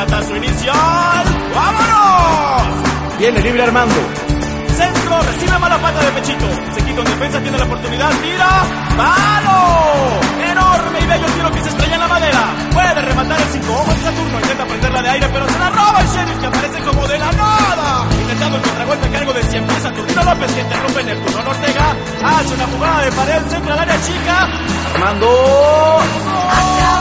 batazo inicial. ¡Vámonos! Viene libre Armando. Centro, recibe mala pata de pechito. Se quita en defensa, tiene la oportunidad, tira. ¡Palo! Enorme y bello tiro que se estrella en la madera. Puede rematar el 5 ojos de Saturno. Intenta prenderla de aire, pero se la roba el Sheriff, que aparece como de la nada. Intentando el contragolpe a cargo de 100 pies Saturnino López, que interrumpe en el turno. Ortega hace una jugada de pared, centro al área chica. Armando.